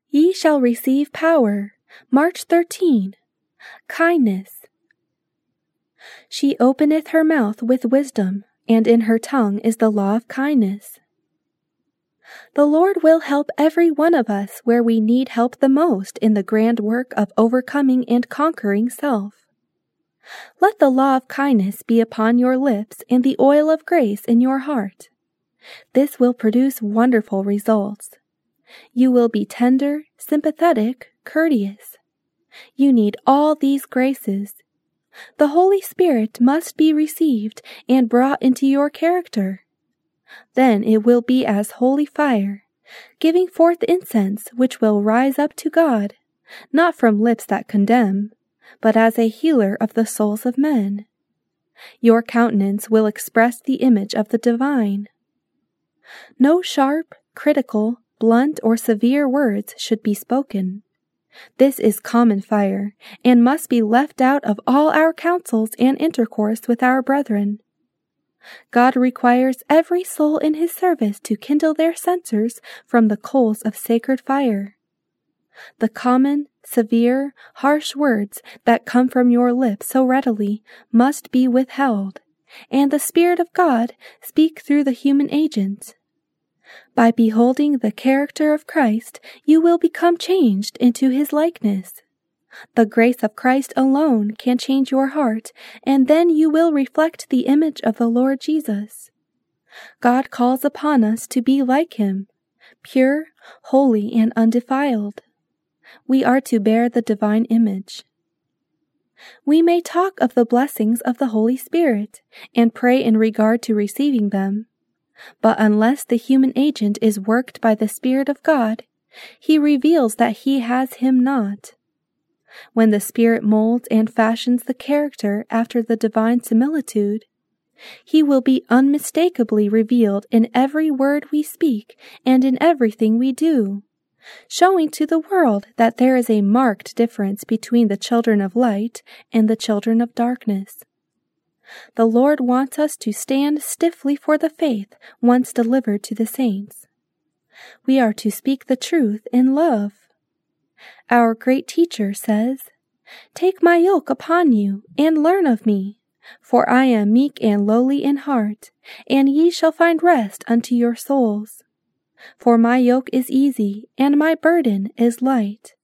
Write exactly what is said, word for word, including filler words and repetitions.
Ye shall receive power. March thirteenth. Kindness. She openeth her mouth with wisdom, and in her tongue is the law of kindness. The Lord will help every one of us where we need help the most in the grand work of overcoming and conquering self. Let the law of kindness be upon your lips and the oil of grace in your heart. This will produce wonderful results. You will be tender, sympathetic, courteous. You need all these graces. The Holy Spirit must be received and brought into your character. Then it will be as holy fire, giving forth incense which will rise up to God, not from lips that condemn, but as a healer of the souls of men. Your countenance will express the image of the divine. No sharp, critical, blunt, or severe words should be spoken. This is common fire, and must be left out of all our counsels and intercourse with our brethren. God requires every soul in his service to kindle their censers from the coals of sacred fire. The common, severe, harsh words that come from your lips so readily must be withheld, and the Spirit of God speak through the human agent. By beholding the character of Christ, you will become changed into his likeness. The grace of Christ alone can change your heart, and then you will reflect the image of the Lord Jesus. God calls upon us to be like him, pure, holy, and undefiled. We are to bear the divine image. We may talk of the blessings of the Holy Spirit and pray in regard to receiving them, but unless the human agent is worked by the Spirit of God, he reveals that he has him not. When the Spirit molds and fashions the character after the divine similitude, he will be unmistakably revealed in every word we speak and in everything we do, showing to the world that there is a marked difference between the children of light and the children of darkness. The Lord wants us to stand stiffly for the faith once delivered to the saints. We are to speak the truth in love. Our great teacher says, "Take my yoke upon you, and learn of me, for I am meek and lowly in heart, and ye shall find rest unto your souls. For my yoke is easy, and my burden is light."